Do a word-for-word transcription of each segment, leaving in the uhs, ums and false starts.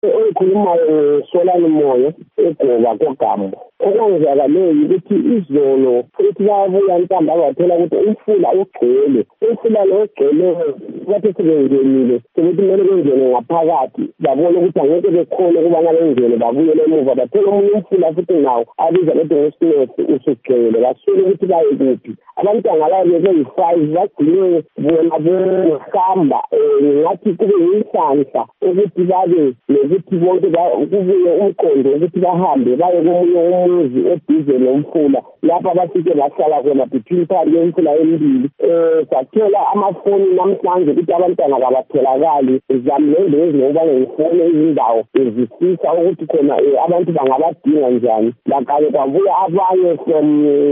okhulumayo Solani Moyo eGoba koGambo. Okwenzakaleyo ukuthi izolo futhi babuya ntamba bathola ukuthi umfula ugcwele. Umfula lo ugcwele bathi sebengenile ukuthi kumele bengene ngaphakathi babone ukuthi angeke bekhona ukuba bengene babuyele emuva bathola omunye umfula futhi nawo abiza ukuthi ngesinesi usugcwele basuke ukuthi baye kuphi. Abantwana labo beyi-five bagcine bona behamba ngathi kube yinhlanhla ukuthi babe nokuthi bonke kubuye umqondo ukuthi bahambe baye komunye umuzi eduze nomfula lapha bafike bahlala khona between phakathi kwemfula emibili. Um sathola amafoni namhlanje ukuthi abantwana kabatholakali zamlende ezinokuba ngifone izindawo ezifisa ukuthi khona abantu bangabadinga njani. Lakabe kwabuya abanye from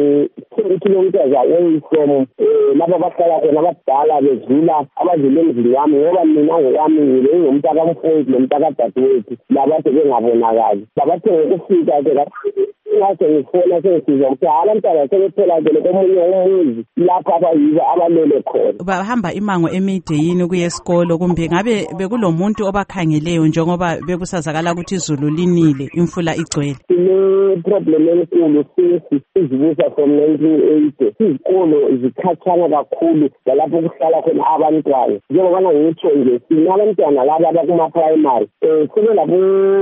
ten kilometers away from lapha bahlala khona abadala bedlula abadlula emzini wami ngoba mina ngokwami ngile ngomntaka mfowethu nomntaka dadewethu labade bengabonakali. Babathe ngokufika ke ngathi ngifona sengisiza ukuthi abantwana sebetholakele komunye umuzi lapho abayibo abalele khona. Bahamba imango emide yini kuye esikolo kumbe ngabe bekulomuntu obakhangeleyo njengoba bekusazakala ukuthi izulu linile imfula igcwele? Le problem enkulu sisi izibusa from nineteen eighty izikolo zikhatshana kakhulu lalapho kuhlala khona abantwana. Njengoba ngitsho nje sinabantwana laba abakuma primary um sebe labo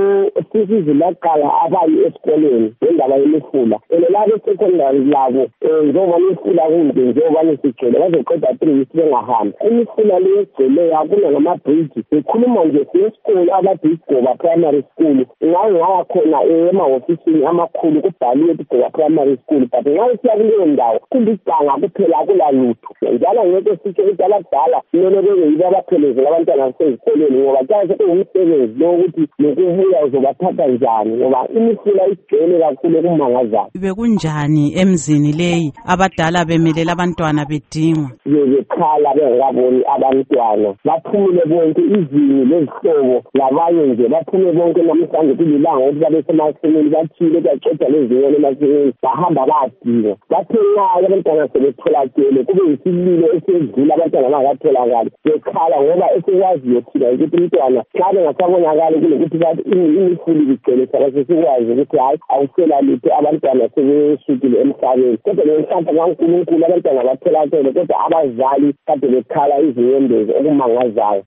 sisi zilaqala abayi esikoleni indaba yemifula elelabo secondary labo njengoba imifula kunje njengoba nisigcwele bazoqeda three weeks bengahambi. Imifula le egcwele yakuna ngama-bridge ikhuluma nje siyesikolo abathi iGoba primary school ngayo ngaya khona emahofisini amakhulu kubhaliwe ukuthi Goba primary school but nxa isiya kuleyo ndawo kulicanga kuphela akulalutho njalo ngeke sitsho ukuthi abadala kumele bebe yibo abaphelezela abantwana basezikoleni ngoba kanje sekungumsebenzi lo ukuthi nokubuya uzobathatha njani ngoba imifula igcwele kakhulu kumangazayo. Bekunjani emzini leyi abadala bemelela abantwana bedingwa? Bekhala bengaboni abantwana baphumule bonke izini lezihlobo labanye nje baphume bonke namhlanje kulilanga ukuthi babe semasimini bathile baqeda lezinyoni emasimini bahamba badinga bathe nxa abantwana sebetholakele kube yisililo esedlula abantwana bangakatholakali bekhala ngoba esikwaziyo thina ukuthi umntwana xa bengasabonakali kulokuthi bathi imifula igcwele sabe sesikwazi ukuthi hayi awusela lutho abantwana sebesukile emhlabeni kodwa ngenhlanhla kaNkulunkulu abantwana batholakele kodwa abazali kade bekhala izinyembezi okumangazayo.